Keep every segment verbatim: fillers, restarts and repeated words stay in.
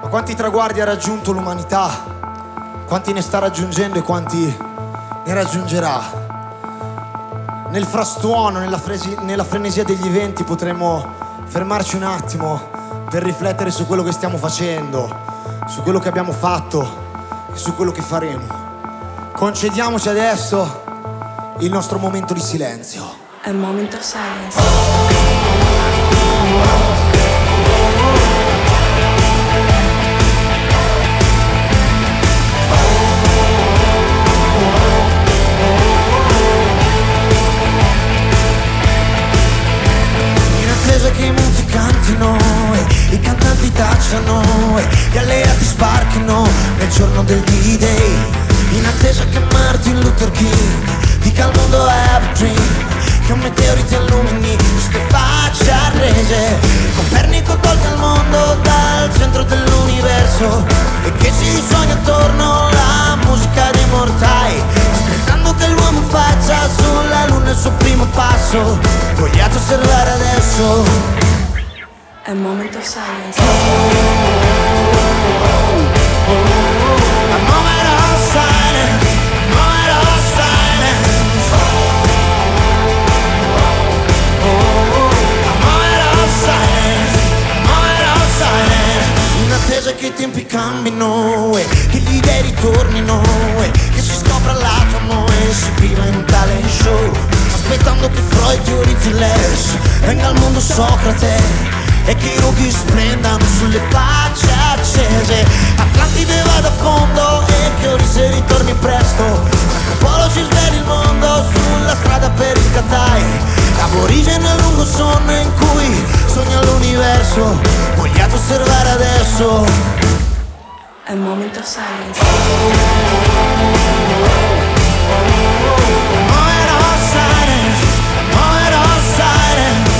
Ma quanti traguardi ha raggiunto l'umanità? Quanti ne sta raggiungendo e quanti ne raggiungerà? Nel frastuono, nella, fresi- nella frenesia degli eventi potremmo fermarci un attimo per riflettere su quello che stiamo facendo, su quello che abbiamo fatto e su quello che faremo. Concediamoci adesso il nostro momento di silenzio. A moment of silence. Che i musicanti e i cantanti tacciano e gli alleati sbarchino nel giorno del D-Day, in attesa che Martin Luther King dica al mondo have a dream, che un meteorite illumini queste facce arrese. Copernico tolga il mondo dal centro dell'universo e che si risuoni attorno la musica dei mortai, aspettando che l'uomo faccia sulla luna il suo primo passo. Vogliate osservare adesso A moment of silence. A moment of silence. A moment of silence. A moment of silence. A moment of silence. In attesa che i tempi cambino e che gli dei ritornino e che si scopra l'atomo e si priva in un talent show, aspettando che Freud teorizzi l'Es, venga al mondo Socrate e che i rughi splendano sulle facce accese. Atlantide vada a fondo e che Ulisse ritorni presto. Antropologi sveli il mondo sulla strada per il Katai. Aborigene al lungo sonno in cui sogna l'universo. Vogliate osservare adesso A moment of silence. Moment of silence. Moment of silence.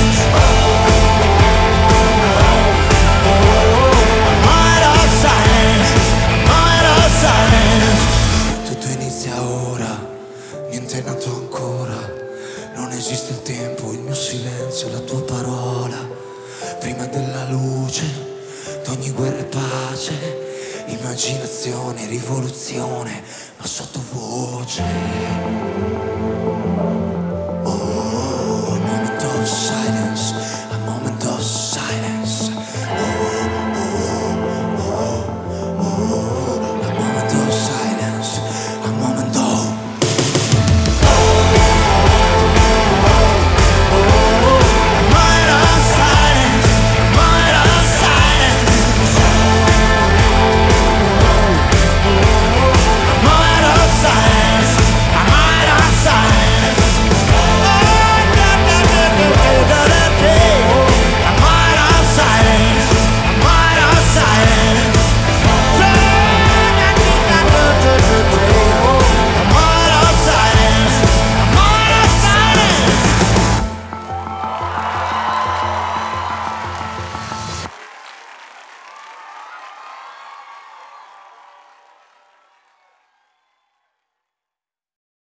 Tutto inizia ora, niente è nato ancora. Non esiste il tempo, il mio silenzio, la tua parola. Prima della luce, d'ogni guerra e pace. Immaginazione, rivoluzione.